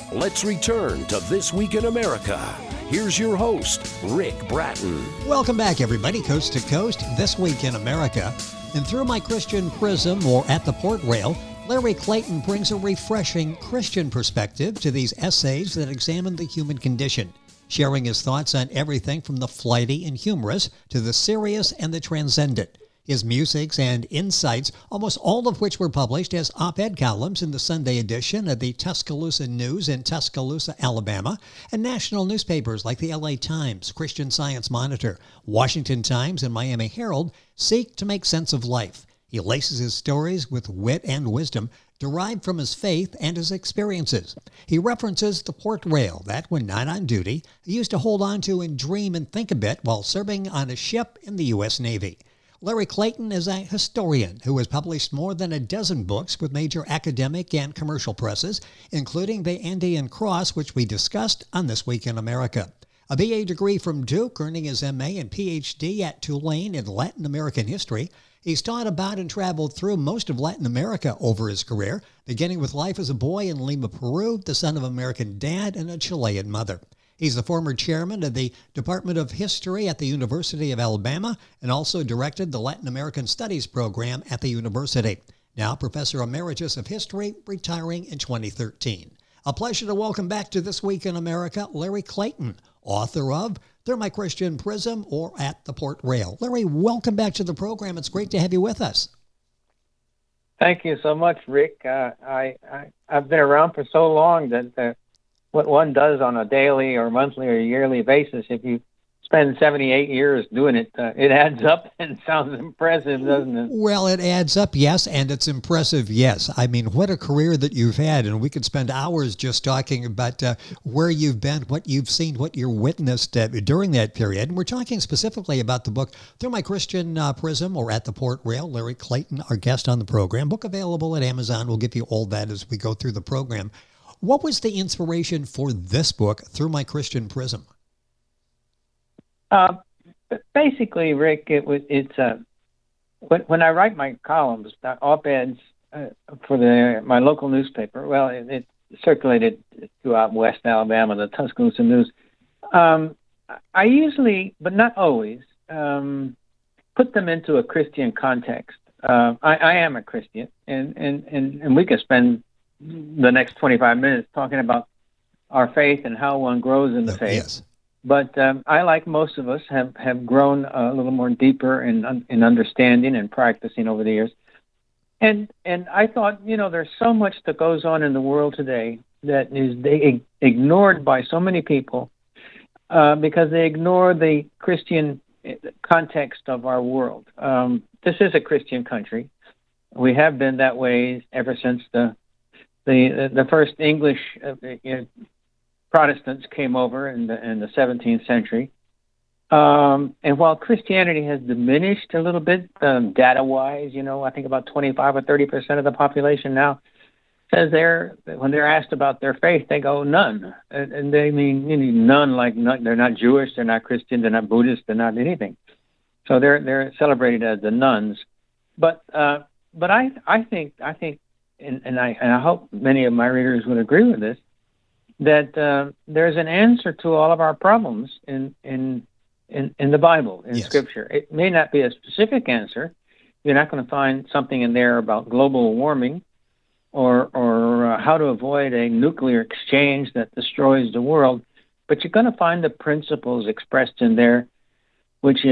Let's return to This Week in America. Here's your host, Rick Bratton. Welcome back, everybody, coast to coast, This Week in America. And through my Christian prism, or at the port rail, Larry Clayton brings a refreshing Christian perspective to these essays that examine the human condition, sharing his thoughts on everything from the flighty and humorous to the serious and the transcendent. His musics and insights, almost all of which were published as op-ed columns in the Sunday edition of the Tuscaloosa News in Tuscaloosa, Alabama, and national newspapers like the LA Times, Christian Science Monitor, Washington Times, and Miami Herald, seek to make sense of life. He laces his stories with wit and wisdom derived from his faith and his experiences. He references the port rail that, when not on duty, he used to hold on to and dream and think a bit while serving on a ship in the U.S. Navy. Larry Clayton is a historian who has published more than a dozen books with major academic and commercial presses, including the Andean Cross, which we discussed on This Week in America. A BA degree from Duke, earning his MA and PhD at Tulane in Latin American history. He's taught about and traveled through most of Latin America over his career, beginning with life as a boy in Lima, Peru, the son of an American dad and a Chilean mother. He's the former chairman of the Department of History at the University of Alabama and also directed the Latin American Studies program at the university. Now Professor Emeritus of History, retiring in 2013. A pleasure to welcome back to This Week in America, Larry Clayton, author of Through My Christian Prism or At the Port Rail. Larry, welcome back to the program. It's great to have you with us. Thank you so much, Rick. I've been around for so long that what one does on a daily or monthly or yearly basis, if you spend 78 years doing it, it adds up and sounds impressive, doesn't it? Well, it adds up, yes, and it's impressive, yes. I mean, what a career that you've had, and we could spend hours just talking about where you've been, what you've seen, what you witnessed during that period. And we're talking specifically about the book, Through My Christian Prism or At the Port Rail. Larry Clayton, our guest on the program. Book available at Amazon. We'll give you all that as we go through the program. What was the inspiration for this book, Through My Christian Prism? Basically, Rick, it's when I write my columns, op-eds for my local newspaper. Well, it circulated throughout West Alabama, the Tuscaloosa News. I usually, but not always, put them into a Christian context. I am a Christian, and we could spend the next 25 minutes talking about our faith and how one grows in the faith. Yes. But I, like most of us, have grown a little more deeper in understanding and practicing over the years. And I thought, there's so much that goes on in the world today that is ignored by so many people because they ignore the Christian context of our world. This is a Christian country. We have been that way ever since the first English Protestants came over in the 17th century. And while Christianity has diminished a little bit data-wise, I think about 25 or 30% of the population now says when they're asked about their faith, they go none. And they mean none, like they're not Jewish, they're not Christian, they're not Buddhist, they're not anything. So they're celebrated as the nuns. But I think. And I hope many of my readers would agree with this, that there's an answer to all of our problems in the Bible, in Yes. Scripture. It may not be a specific answer. You're not going to find something in there about global warming or how to avoid a nuclear exchange that destroys the world, but you're going to find the principles expressed in there, which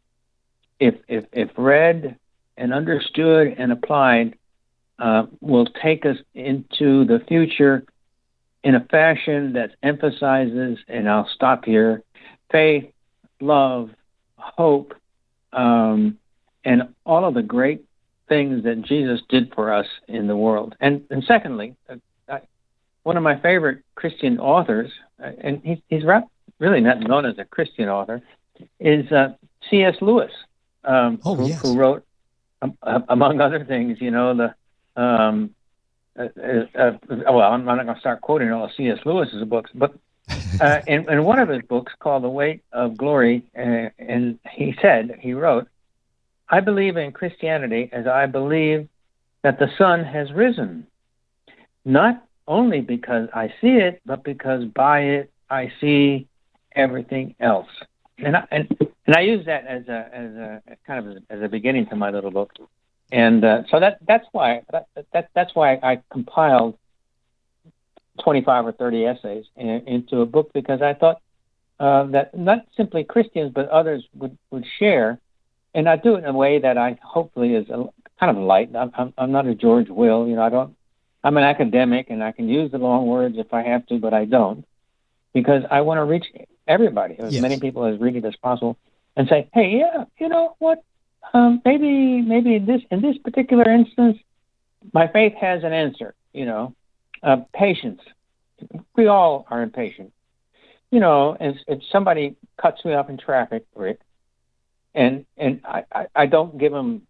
if read and understood and applied, will take us into the future in a fashion that emphasizes, and I'll stop here, faith, love, hope, and all of the great things that Jesus did for us in the world. And secondly, one of my favorite Christian authors, and he's really not known as a Christian author, is C.S. Lewis, who wrote, among other things, well, I'm not going to start quoting all of C.S. Lewis's books, but in one of his books called The Weight of Glory, and he wrote, I believe in Christianity as I believe that the sun has risen, not only because I see it, but because by it I see everything else. And I use that as a kind of as a beginning to my little book. And so that's why I compiled 25 or 30 essays into a book, because I thought that not simply Christians but others would share, and I do it in a way that I hopefully is kind of light. I'm not a George Will, I'm an academic and I can use the long words if I have to, but I don't, because I want to reach everybody, as many people as read it as possible, and say, hey, yeah, you know what? Maybe in this particular instance, my faith has an answer. Patience. We all are impatient. If somebody cuts me off in traffic, Rick, and I don't give them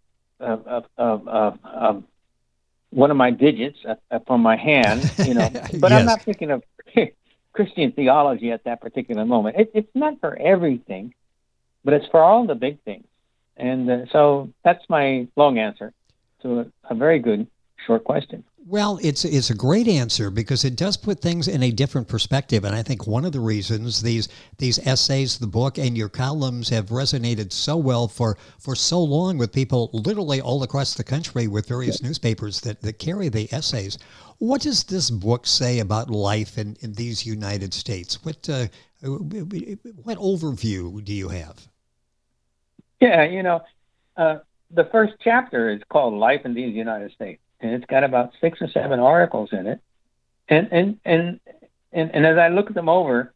one of my digits from my hand, but I'm not thinking of Christian theology at that particular moment. It's not for everything, but it's for all the big things. And so that's my long answer to a very good short question. Well, it's a great answer, because it does put things in a different perspective. And I think one of the reasons these essays, the book, and your columns have resonated so well for so long with people literally all across the country, with various newspapers that carry the essays. What does this book say about life in these United States? What overview do you have? Yeah, the first chapter is called Life in these United States, and it's got about 6 or 7 articles in it. And as I look them over,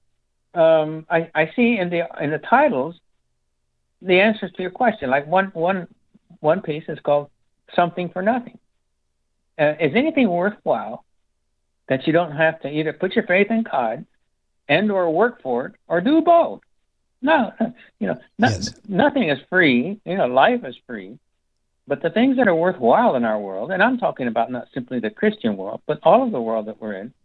I see in the titles the answers to your question. Like one piece is called Something for Nothing. Is anything worthwhile that you don't have to either put your faith in God and or work for it, or do both? No, nothing is free. Life is free. But the things that are worthwhile in our world, and I'm talking about not simply the Christian world, but all of the world that we're in,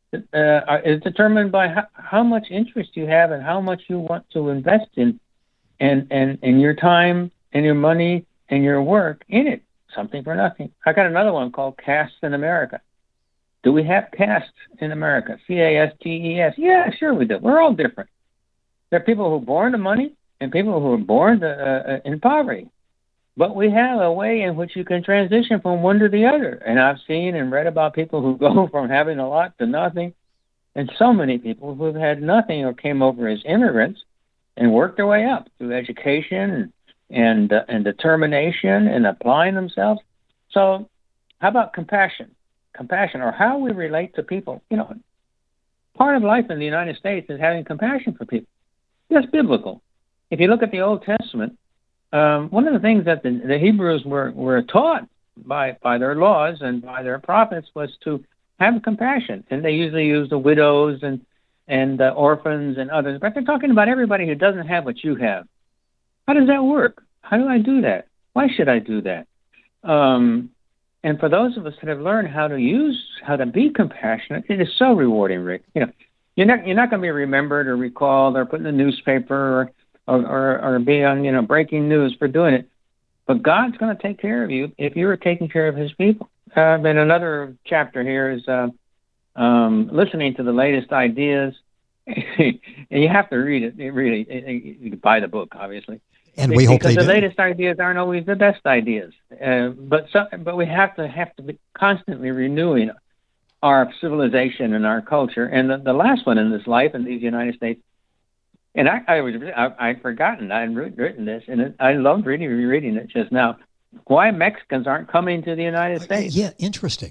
is determined by how much interest you have and how much you want to invest in your time and your money and your work in it. Something for Nothing. I got another one called Castes in America. Do we have castes in America? CASTES? Yeah, sure we do. We're all different. There are people who are born to money and people who are born in poverty. But we have a way in which you can transition from one to the other. And I've seen and read about people who go from having a lot to nothing, and so many people who've had nothing or came over as immigrants and worked their way up through education and determination and applying themselves. So how about compassion? Compassion, or how we relate to people. Part of life in the United States is having compassion for people. That's biblical. If you look at the Old Testament, one of the things that the Hebrews were taught by their laws and by their prophets was to have compassion. And they usually use the widows and orphans and others. But they're talking about everybody who doesn't have what you have. How does that work? How do I do that? Why should I do that? And for those of us that have learned how to be compassionate, it is so rewarding, Rick. You're not going to be remembered or recalled or put in the newspaper or be on breaking news for doing it. But God's going to take care of you if you are taking care of His people. And another chapter here is listening to the latest ideas. And you have to read it. You can buy the book, obviously. And we hope they do. Because the latest ideas aren't always the best ideas. But we have to be constantly renewing our civilization and our culture. And the last one in this Life in these United States, and I'd forgotten, I had written this, and I loved rereading it just now. Why Mexicans aren't coming to the United States? Yeah, interesting.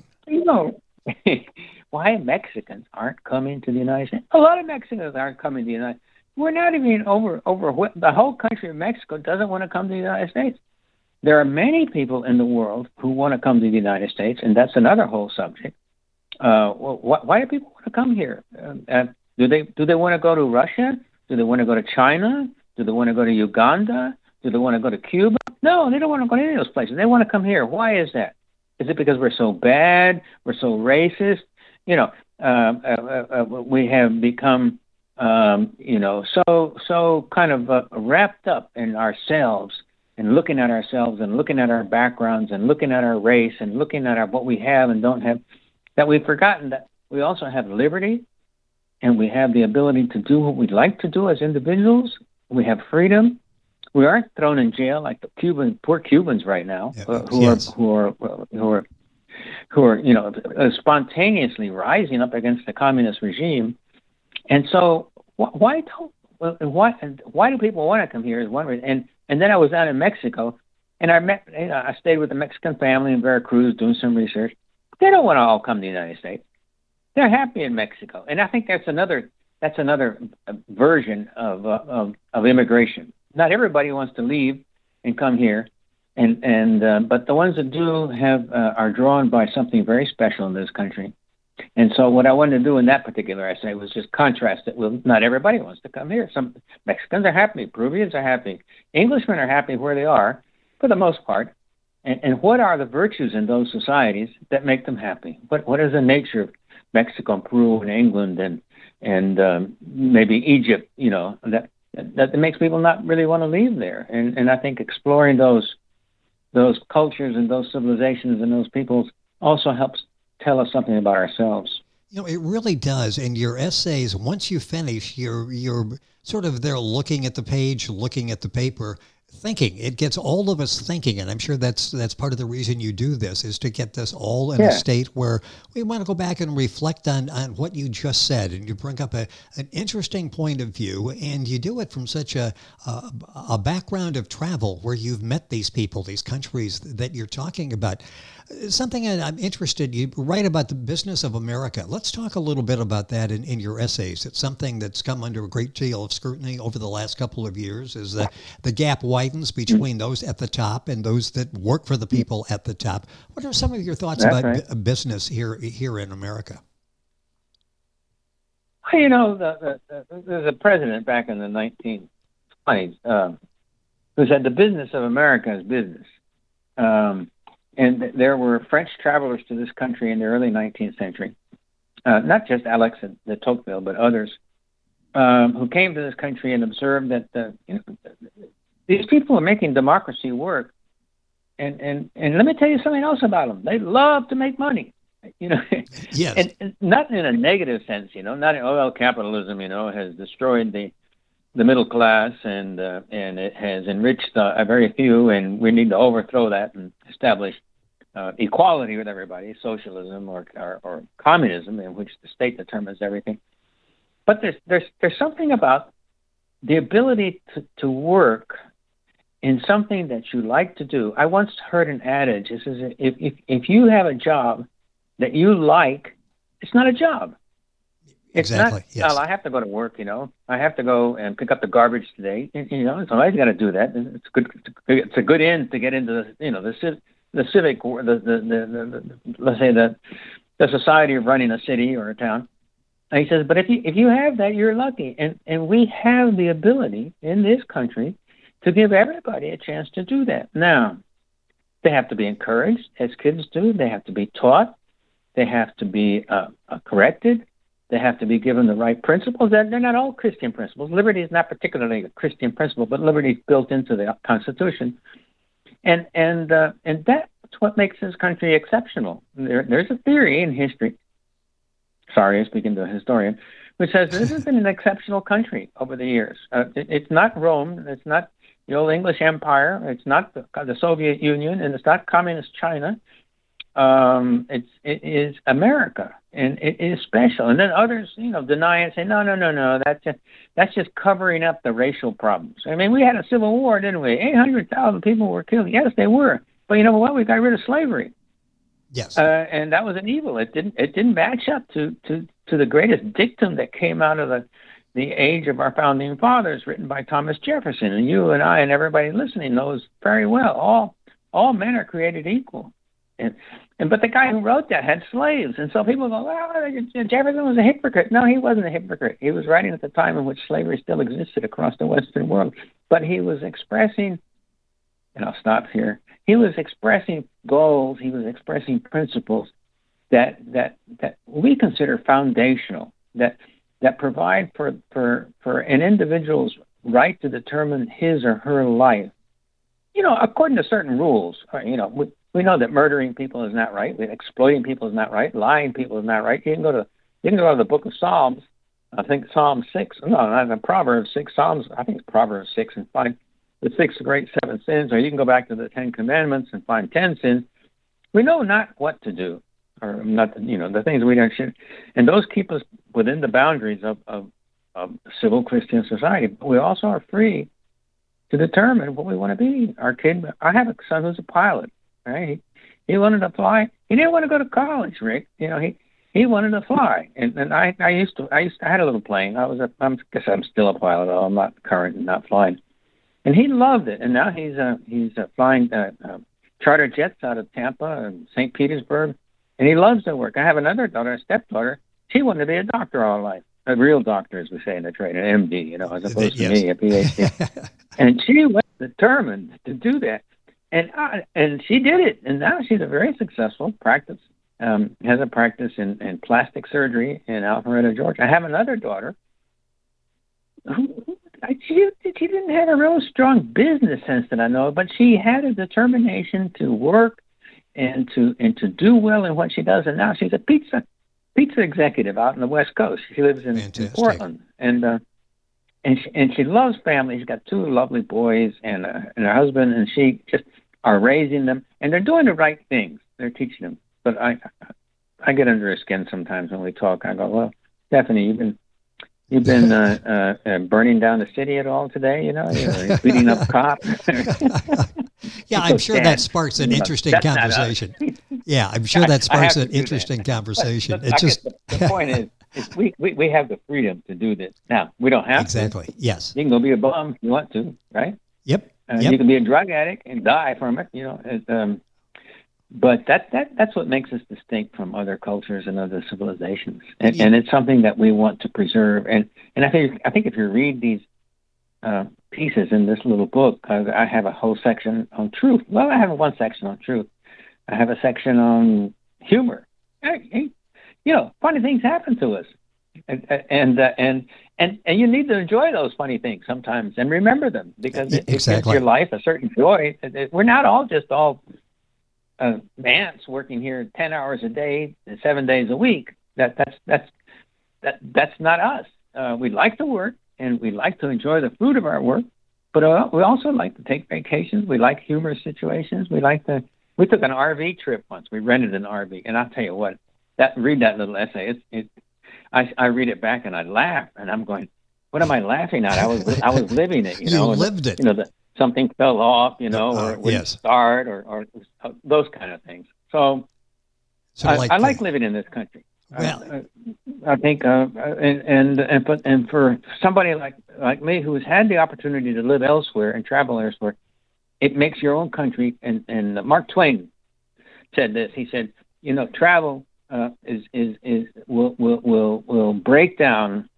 Why Mexicans aren't coming to the United States? A lot of Mexicans aren't coming to the United States. We're not even over the whole country of Mexico doesn't want to come to the United States. There are many people in the world who want to come to the United States, and that's another whole subject. Why do people want to come here? Do they want to go to Russia? Do they want to go to China? Do they want to go to Uganda? Do they want to go to Cuba? No, they don't want to go to any of those places. They want to come here. Why is that? Is it because we're so bad? We're so racist? We have become so kind of wrapped up in ourselves and looking at ourselves and looking at our backgrounds and looking at our race and looking at what we have and don't have, that we've forgotten that we also have liberty, and we have the ability to do what we'd like to do as individuals. We have freedom. We aren't thrown in jail like the poor Cubans right now, who are spontaneously rising up against the communist regime. And so why do people want to come here is one reason. And then I was out in Mexico, and I stayed with a Mexican family in Veracruz doing some research. They don't want to all come to the United States. They're happy in Mexico, and I think that's another version of immigration. Not everybody wants to leave and come here, but the ones that do are drawn by something very special in this country. And so what I wanted to do in that particular essay was just contrast it with not everybody wants to come here. Some Mexicans are happy, Peruvians are happy, Englishmen are happy where they are for the most part. And what are the virtues in those societies that make them happy? What is the nature of Mexico and Peru and England and maybe Egypt, that makes people not really want to leave there? And I think exploring those cultures and those civilizations and those peoples also helps tell us something about ourselves. It really does. And your essays, once you finish, you're sort of there looking at the page, looking at the paper, thinking. It gets all of us thinking, and I'm sure that's part of the reason you do this, is to get this all in a state where we want to go back and reflect on what you just said, and you bring up an interesting point of view, and you do it from such a background of travel where you've met these people, these countries that you're talking about. Something that I'm interested, you write about the business of America. Let's talk a little bit about that in your essays. It's something that's come under a great deal of scrutiny over the last couple of years, is that the gap widens between those at the top and those that work for the people at the top. What are some of your thoughts about business here in America? Well, there's a president back in the 1920s who said the business of America is business. And there were French travelers to this country in the early 19th century, not just Alex de Tocqueville, but others, who came to this country and observed that these people are making democracy work. And let me tell you something else about them. They love to make money, Yes. and not in a negative sense, not capitalism, has destroyed the middle class and it has enriched a very few, and we need to overthrow that and establish equality with everybody, socialism or communism, in which the state determines everything. But there's something about the ability to work in something that you like to do. I once heard an adage. It says, if you have a job that you like, it's not a job. It's exactly. Not, yes. Well, I have to go to work, I have to go and pick up the garbage today. Somebody's got to do that. It's a good end to get into the civic, let's say the society of running a city or a town. And he says, but if you have that, you're lucky. And we have the ability in this country to give everybody a chance to do that. Now, they have to be encouraged, as kids do. They have to be taught. They have to be corrected. They have to be given the right principles. They're not all Christian principles. Liberty is not particularly a Christian principle, but liberty is built into the Constitution. And that's what makes this country exceptional. There's a theory in history, sorry, I'm speaking to a historian, which says this has been an exceptional country over the years. It's not Rome. It's not the old English Empire. It's not the Soviet Union, and it's not communist China. It is America, and it is special. And then others, deny it, say, no, that's just covering up the racial problems. I mean, we had a civil war, didn't we? 800,000 people were killed. Yes, they were. But you know what? We got rid of slavery. Yes. And that was an evil. It didn't match up to the greatest dictum that came out of the age of our founding fathers, written by Thomas Jefferson. And you and I and everybody listening knows very well. All men are created equal. But the guy who wrote that had slaves, and so people go, well, Jefferson was a hypocrite. No, he wasn't a hypocrite. He was writing at the time in which slavery still existed across the Western world, but he was expressing, and I'll stop here. He was expressing goals. He was expressing principles that we consider foundational, that provide for an individual's right to determine his or her life, according to certain rules. We know that murdering people is not right. Exploiting people is not right. Lying people is not right. You can go to You can go to the book of Psalms. I think Psalm 6, no, not the Proverbs 6, Psalms, I think it's Proverbs 6, and find the 6 great 7 sins, or you can go back to the 10 Commandments and find 10 sins. We know not what to do, or not, the things we don't should, and those keep us within the boundaries of civil Christian society. But we also are free to determine what we want to be. I have a son who's a pilot, right? He wanted to fly. He didn't want to go to college, Rick. He wanted to fly, and I had a little plane. I guess I'm still a pilot, although I'm not current and not flying. And he loved it, and now he's flying charter jets out of Tampa and St. Petersburg, and he loves the work. I have another daughter, a stepdaughter. She wanted to be a doctor all her life, a real doctor, as we say in the trade, an MD, as opposed to me, a PhD. And she was determined to do that, and she did it, and now she's a very successful practice. Has a practice in plastic surgery in Alpharetta, Georgia. I have another daughter who she didn't have a real strong business sense that I know of, but she had a determination to work and to do well in what she does. And now she's a pizza executive out on the West Coast. She lives in Portland, and she loves family. She's got 2 lovely boys and her husband, and she just are raising them, and they're doing the right things. They're teaching them. But I get under her skin sometimes when we talk. I go, well, Stephanie, you've been burning down the city at all today? You're beating up cops. Yeah, I'm sure that sparks an interesting conversation. Yeah, I'm sure that sparks an interesting conversation. But the point is we have the freedom to do this. Now, we don't have to. Exactly, yes. You can go be a bum if you want to, right? Yep. You can be a drug addict and die from it, But that's what makes us distinct from other cultures and other civilizations, and it's something that we want to preserve. And I think if you read these pieces in this little book, I have a whole section on truth. Well, I have one section on truth. I have a section on humor. Funny things happen to us, and you need to enjoy those funny things sometimes and remember them, because it gives your life a certain joy. We're not all ants working here 10 hours a day, 7 days a week. That's not us. We like to work and we like to enjoy the fruit of our work, but we also like to take vacations. We like humorous situations. We took an RV trip once. We rented an RV, and I'll tell you what. Read that little essay. I read it back and I laugh, and I'm going, what am I laughing at? I was living it. You lived it. Something fell off, or it wouldn't start, or those kind of things. So I like living in this country. Well, I think, and for somebody like me who has had the opportunity to live elsewhere and travel elsewhere, it makes your own country. And Mark Twain said this. He said, travel will break down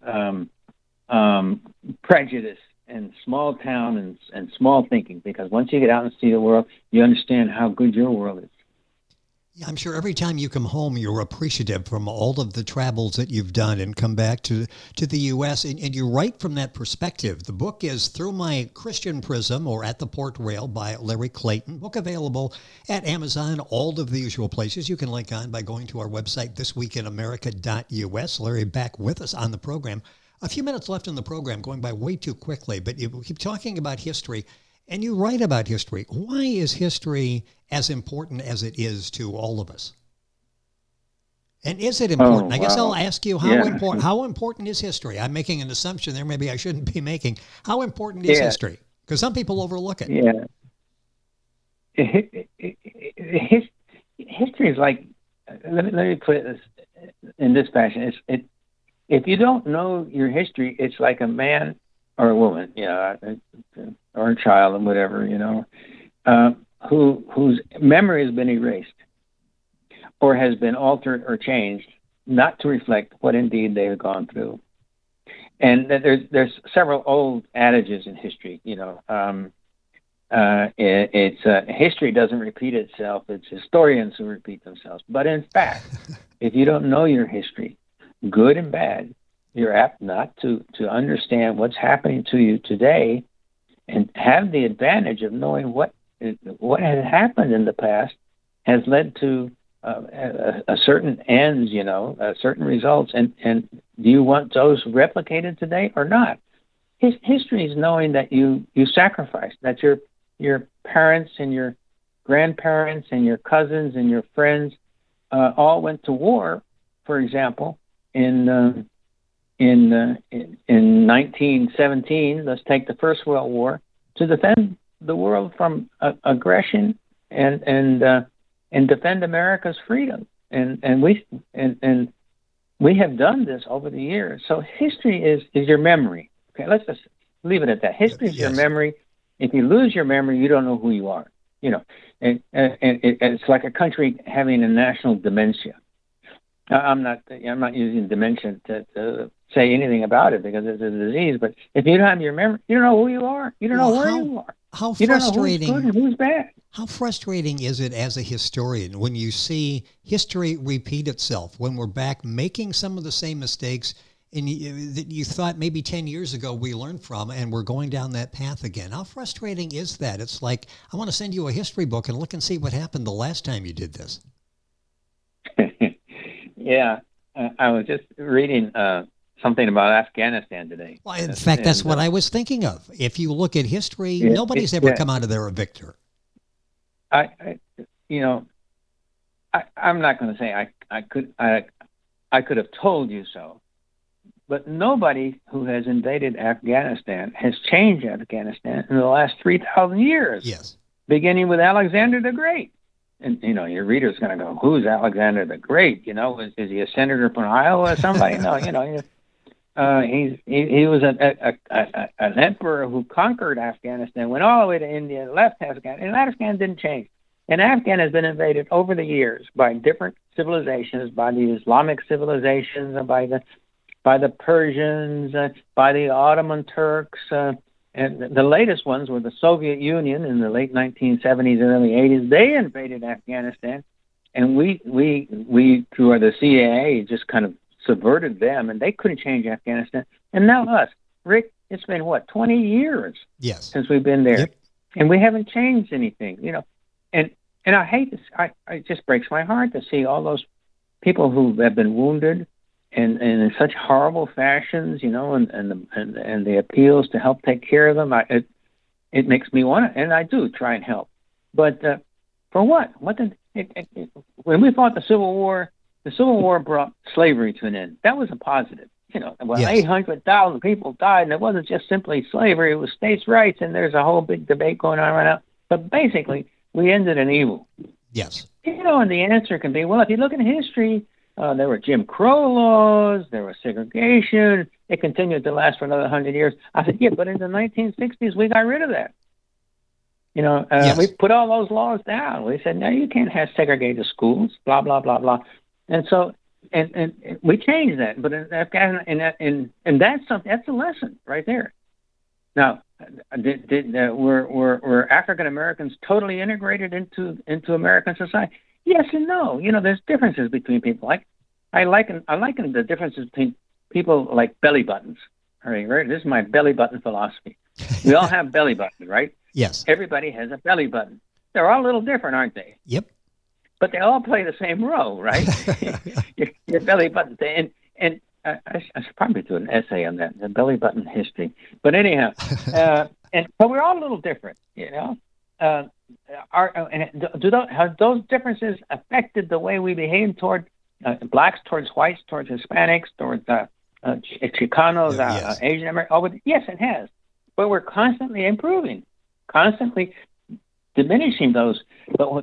prejudice and small town and small thinking, because once you get out and see the world, you understand how good your world is. Yeah, I'm sure every time you come home, you're appreciative from all of the travels that you've done and come back to the U.S. And you write from that perspective. The book is Through My Christian Prism, or At the Port Rail, by Larry Clayton. Book available at Amazon, all of the usual places. You can link on by going to our website, thisweekinamerica.us. Larry back with us on the program. A few minutes left in the program, going by way too quickly, but you keep talking about history, and you write about history. Why is history as important as it is to all of us? And is it important? I guess I'll ask you, how important is history? I'm making an assumption there maybe I shouldn't be making. How important is history? Because some people overlook it. Yeah. History is like, let me put it in this fashion. If you don't know your history, it's like a man or a woman, or a child and whatever, whose memory has been erased or has been altered or changed, not to reflect what indeed they have gone through. And there's several old adages in history. History doesn't repeat itself. It's historians who repeat themselves. But in fact, if you don't know your history, good and bad, you're apt not to understand what's happening to you today, and have the advantage of knowing what has happened in the past has led to a certain ends, certain results, and do you want those replicated today or not? History is knowing that you sacrificed, that your parents and your grandparents and your cousins and your friends all went to war, for example, in 1917. Let's take the First World War, to defend the world from aggression and defend America's freedom. And we have done this over the years. So history is your memory. Okay, let's just leave it at that. History is your memory. If you lose your memory, you don't know who you are. And it's like a country having a national dementia. I'm not using dementia to say anything about it because it's a disease. But if you don't have your memory, you don't know who you are. You don't know where you are. How you frustrating! Don't know who's good and who's bad. How frustrating is it as a historian when you see history repeat itself? When we're back making some of the same mistakes and you thought maybe 10 years ago we learned from, and we're going down that path again. How frustrating is that? It's like, I want to send you a history book and look and see what happened the last time you did this. Yeah, I was just reading something about Afghanistan today. Well, in fact, that's what I was thinking of. If you look at history, nobody's ever come out of there a victor. I'm not going to say I could have told you so, but nobody who has invaded Afghanistan has changed Afghanistan in the last 3,000 years. Yes, beginning with Alexander the Great. And your reader's going to go, "Who's Alexander the Great? Is he a senator from Iowa or somebody?" No, he was an emperor who conquered Afghanistan, went all the way to India, left Afghanistan, and Afghanistan didn't change. And Afghanistan has been invaded over the years by different civilizations, by the Islamic civilizations, by the Persians, by the Ottoman Turks, and the latest ones were the Soviet Union in the late 1970s, early 80s. They invaded Afghanistan, and we through the CIA just kind of subverted them, and they couldn't change Afghanistan. And now us, Rick, it's been 20 years since we've been there, and we haven't changed anything, And I hate this. It just breaks my heart to see all those people who have been wounded, and in such horrible fashions, and the appeals to help take care of them. It makes me want to, and I do try and help. But for what? When we fought the Civil War brought slavery to an end. That was a positive. 800,000 people died, and it wasn't just simply slavery; it was states' rights. And there's a whole big debate going on right now. But basically, we ended an evil. Yes. And the answer can be, well, if you look at history. There were Jim Crow laws. There was segregation. It continued to last for another 100 years. I said, yeah, but in the 1960s, we got rid of that. We put all those laws down. We said, no, you can't have segregated schools, blah, blah, blah, blah. And so, and we changed that. But in Afghanistan, and that's a lesson right there. Now, were African Americans totally integrated into American society? Yes and no. There's differences between people. I liken the differences between people like belly buttons. All right, this is my belly button philosophy. We all have belly buttons, right? Yes. Everybody has a belly button. They're all a little different, aren't they? Yep. But they all play the same role, right? your belly button. And I should probably do an essay on that, the belly button history. But anyhow, but we're all a little different, Have those differences affected the way we behave toward blacks, towards whites, towards Hispanics, towards Chicanos, Asian Americans? Yes, it has. But we're constantly improving, constantly diminishing those. But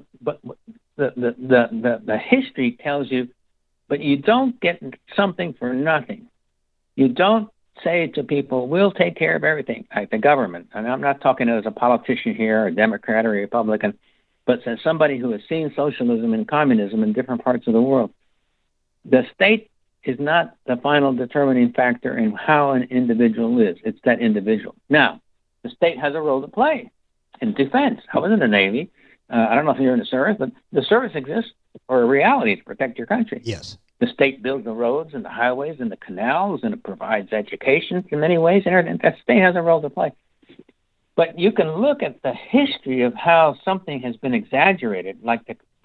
the history tells you, but you don't get something for nothing. You don't say to people, we'll take care of everything, like the government. And I'm not talking as a politician here, a Democrat or a Republican, but as somebody who has seen socialism and communism in different parts of the world. The state is not the final determining factor in how an individual lives. It's that individual. Now, the state has a role to play in defense. I was in the Navy. I don't know if you're in the service, but the service exists for a reality to protect your country. Yes. The state builds the roads and the highways and the canals, and it provides education in many ways. And that state has a role to play. But you can look at the history of how something has been exaggerated, like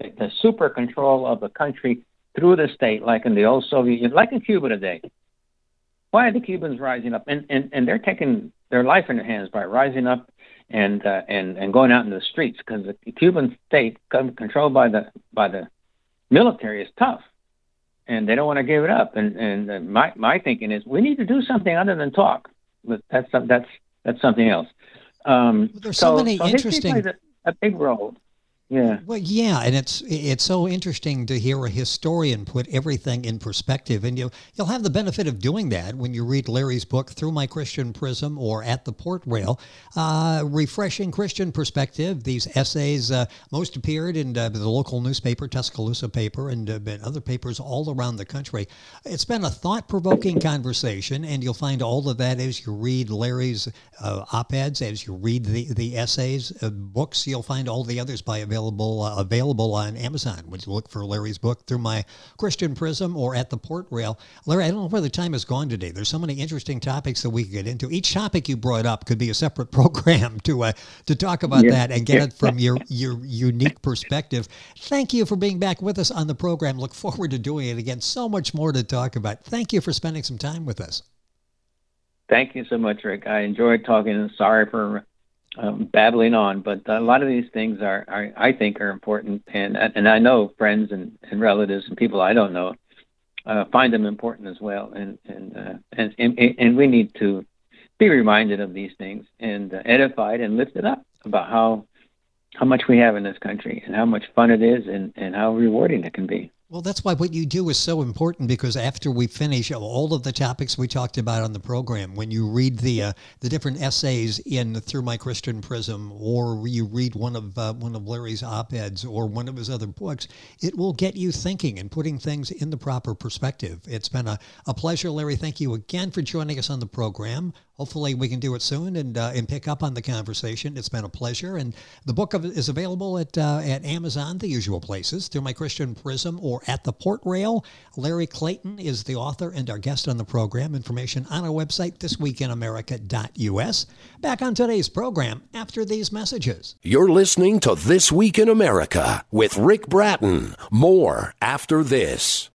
the super control of the country through the state, like in the old Soviet Union, like in Cuba today. Why are the Cubans rising up? And they're taking their life in their hands by rising up and going out into the streets, because the Cuban state, controlled by the military, is tough, and they don't want to give it up. And my thinking is we need to do something other than talk. But that's something else. There's so many interesting. History plays a big role. Yeah. Well, yeah, and it's so interesting to hear a historian put everything in perspective, and you'll have the benefit of doing that when you read Larry's book, Through My Christian Prism, or At the Port Rail. Refreshing Christian Perspective. These essays most appeared in the local newspaper, Tuscaloosa paper, and other papers all around the country. It's been a thought-provoking conversation, and you'll find all of that as you read Larry's op-eds, as you read the essays, books. You'll find all the others by available on Amazon when you look for Larry's book, Through My Christian Prism, or At the Port Rail. Larry, I don't know where the time has gone today. There's so many interesting topics that we could get into. Each topic you brought up could be a separate program to talk about that and get it from your unique perspective. Thank you for being back with us on the program. Look forward to doing it again. So much more to talk about. Thank you for spending some time with us. Thank you so much, Rick. I enjoyed talking, and sorry for babbling on, but a lot of these things I think are important, and I know friends and relatives and people I don't know find them important as well, and we need to be reminded of these things and edified and lifted up about how much we have in this country and how much fun it is and how rewarding it can be. Well, that's why what you do is so important, because after we finish all of the topics we talked about on the program, when you read the different essays in Through My Christian Prism, or you read one of Larry's op-eds or one of his other books, it will get you thinking and putting things in the proper perspective. It's been a pleasure, Larry. Thank you again for joining us on the program. Hopefully we can do it soon and pick up on the conversation. It's been a pleasure. And the book is available at Amazon, the usual places, Through My Christian Prism, or At the Port Rail. Larry Clayton is the author and our guest on the program. Information on our website, thisweekinamerica.us. Back on today's program after these messages. You're listening to This Week in America with Rick Bratton. More after this.